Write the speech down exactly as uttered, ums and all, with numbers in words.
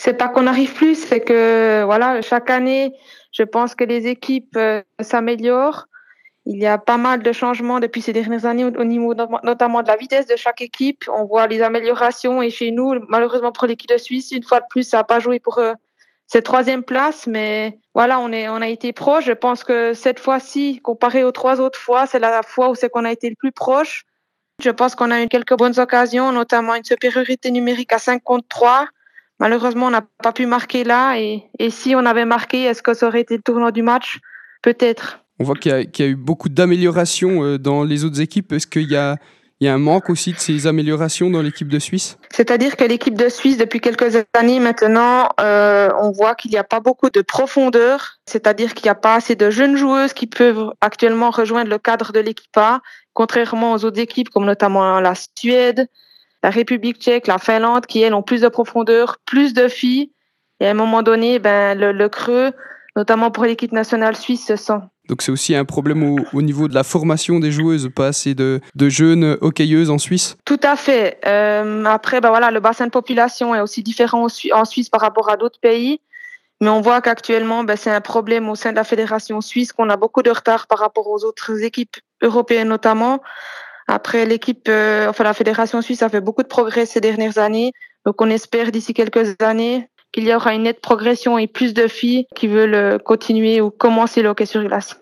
C'est pas qu'on n'arrive plus, c'est que voilà, chaque année, je pense que les équipes euh, s'améliorent. Il y a pas mal de changements depuis ces dernières années au au niveau no- notamment de la vitesse de chaque équipe. On voit les améliorations et chez nous, malheureusement pour l'équipe de Suisse, une fois de plus, ça n'a pas joué pour euh, cette troisième place. Mais voilà, on est, on a été proche. Je pense que cette fois-ci, comparé aux trois autres fois, c'est la fois où c'est qu'on a été le plus proche. Je pense qu'on a eu quelques bonnes occasions, notamment une supériorité numérique à cinq contre trois. Malheureusement, on n'a pas pu marquer là. Et, et si on avait marqué, est-ce que ça aurait été le tournoi du match? Peut-être. On voit qu'il y a, qu'il y a eu beaucoup d'améliorations euh, dans les autres équipes. Est-ce qu'il y a, il y a un manque aussi de ces améliorations dans l'équipe de Suisse? C'est-à-dire que l'équipe de Suisse, depuis quelques années maintenant, euh, on voit qu'il n'y a pas beaucoup de profondeur. C'est-à-dire qu'il n'y a pas assez de jeunes joueuses qui peuvent actuellement rejoindre le cadre de l'équipe A, contrairement aux autres équipes, comme notamment la Suède, la République tchèque, la Finlande, qui, elles, ont plus de profondeur, plus de filles. Et à un moment donné, ben, le, le creux, notamment pour l'équipe nationale suisse, se sent. Donc c'est aussi un problème au, au niveau de la formation des joueuses, pas assez de, de jeunes hockeyeuses en Suisse. Tout à fait. Euh, après, ben voilà, le bassin de population est aussi différent en Suisse par rapport à d'autres pays. Mais on voit qu'actuellement, ben, c'est un problème au sein de la fédération suisse, qu'on a beaucoup de retard par rapport aux autres équipes européennes notamment. Après, l'équipe, euh, enfin la fédération suisse a fait beaucoup de progrès ces dernières années. Donc on espère d'ici quelques années qu'il y aura une nette progression et plus de filles qui veulent continuer ou commencer le hockey sur glace.